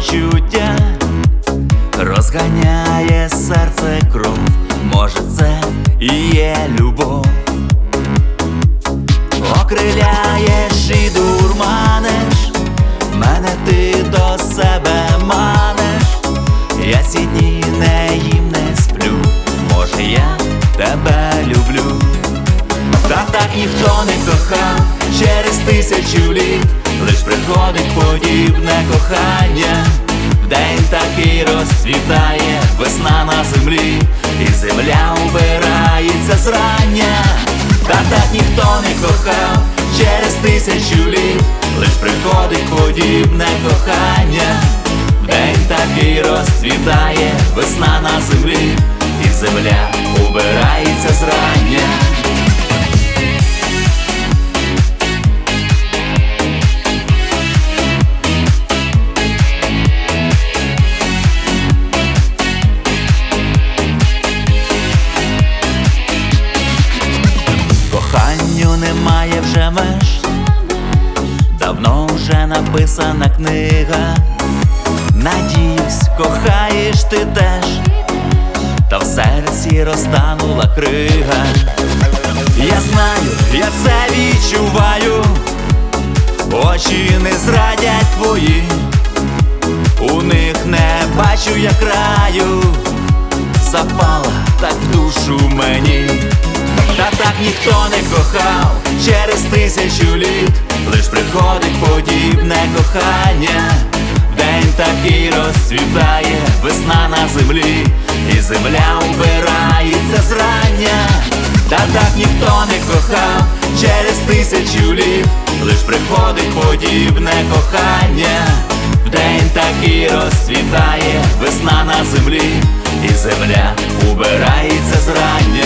почуття, розганяє серце кров, може це і є любов. Окриляєш і дурманиш, мене ти до себе маниш. Я ці дні не їм, не сплю, може я тебе люблю. Та так ніхто не кохав через 1000 літ, лиш приходить подібне кохання. Вдень такий розцвітає весна на землі, і земля убирається зрання. Та так ніхто не кохав через 1000 літ, лиш приходить подібне кохання. Вдень такий розцвітає весна на землі, і земля убирається зрання. Коханню немає вже меж, давно вже написана книга. Надіюсь, кохаєш ти теж, та в серці розтанула крига. Я знаю, я це відчуваю, очі не зрадять твої, у них не бачу я краю, запала так в душу мені. Та так ніхто не кохав через 1000 літ, лиш приходить подібне кохання. Вдень такий розцвітає весна на землі, і земля убирається зрання. Та так ніхто не кохав через 1000 літ, лиш приходить подібне кохання. Вдень такий розцвітає весна на землі, і земля убирається зрання.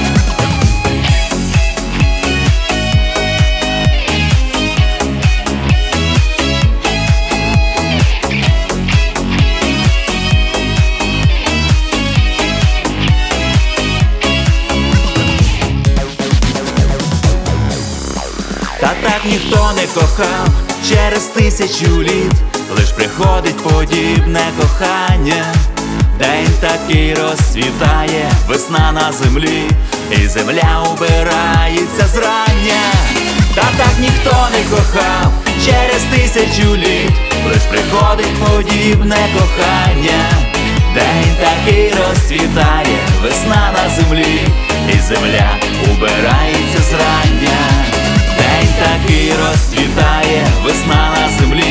Та так ніхто не кохав через 1000 літ, лиш приходить подібне кохання. День такий розцвітає весна на землі, і земля убирається зрання. Та так ніхто не кохав через 1000 літ, лиш приходить подібне кохання. День такий розцвітає весна на землі, і земля убирається зрання. День такий розцвітає весна на землі,